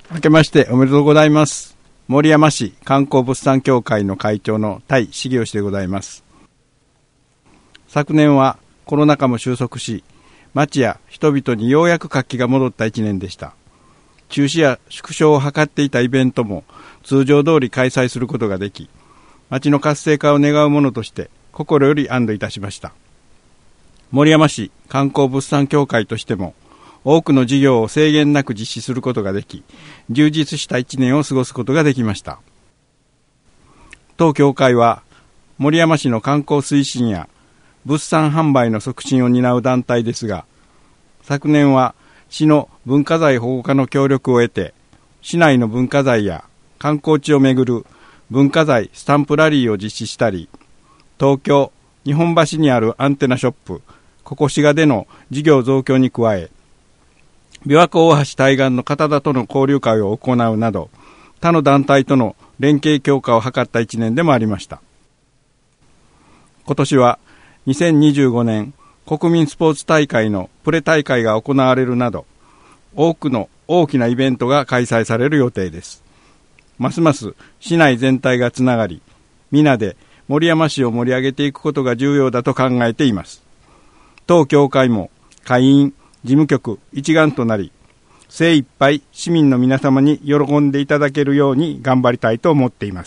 明けましておめでとうございます。森山市観光物産協会の会長の田井茂義でございます。昨年はコロナ禍も収束し、町や人々にようやく活気が戻った一年でした。中止や縮小を図っていたイベントも通常通り開催することができ、町の活性化を願うものとして心より安堵いたしました。森山市観光物産協会としても多くの事業を制限なく実施することができ、充実した一年を過ごすことができました。当協会は森山市の観光推進や物産販売の促進を担う団体ですが、昨年は市の文化財保護課の協力を得て、市内の文化財や観光地をめぐる文化財スタンプラリーを実施したり、東京日本橋にあるアンテナショップココシガでの事業増強に加え、琵琶湖大橋対岸の方々との交流会を行うなど、他の団体との連携強化を図った一年でもありました。今年は2025年国民スポーツ大会のプレ大会が行われるなど、多くの大きなイベントが開催される予定です。ますます市内全体がつながり、皆で森山市を盛り上げていくことが重要だと考えています。当協会も会員、事務局一丸となり、精一杯市民の皆様に喜んでいただけるように頑張りたいと思っています。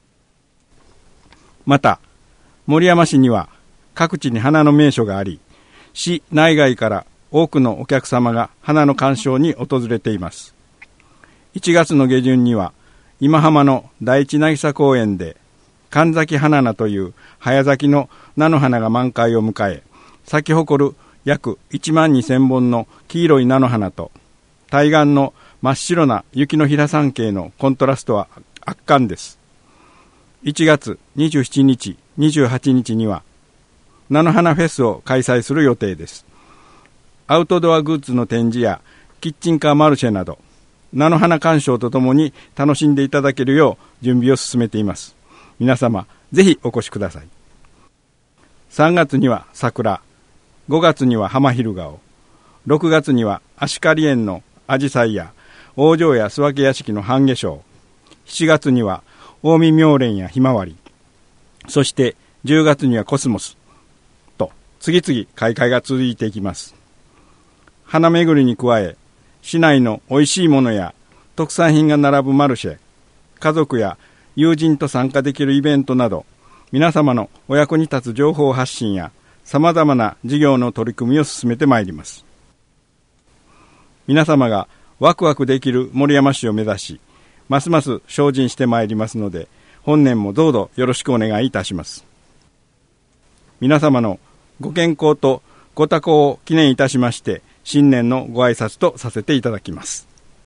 また、森山市には各地に花の名所があり、市内外から多くのお客様が花の鑑賞に訪れています。1月の下旬には今浜の第一渚公園で神崎花菜という早咲きの菜の花が満開を迎え、咲き誇る約1万2000本の黄色い菜の花と対岸の真っ白な雪の平山系のコントラストは圧巻です。1月27日、28日には菜の花フェスを開催する予定です。アウトドアグッズの展示やキッチンカーマルシェなど、菜の花鑑賞とともに楽しんでいただけるよう準備を進めています。皆様ぜひお越しください。3月には桜、5月には浜昼顔、6月には足刈園のアジサイや往生や諏訪家屋敷の半夏生、7月には近江妙蓮やひまわり、そして10月にはコスモスと次々開花が続いていきます。花巡りに加え、市内のおいしいものや特産品が並ぶマルシェ、家族や友人と参加できるイベントなど、皆様のお役に立つ情報発信や様々な事業の取り組みを進めてまいります。皆様がワクワクできる森山市を目指し、ますます精進してまいりますので、本年もどうぞよろしくお願いいたします。皆様のご健康とご多幸を記念いたしまして、新年のご挨拶とさせていただきます。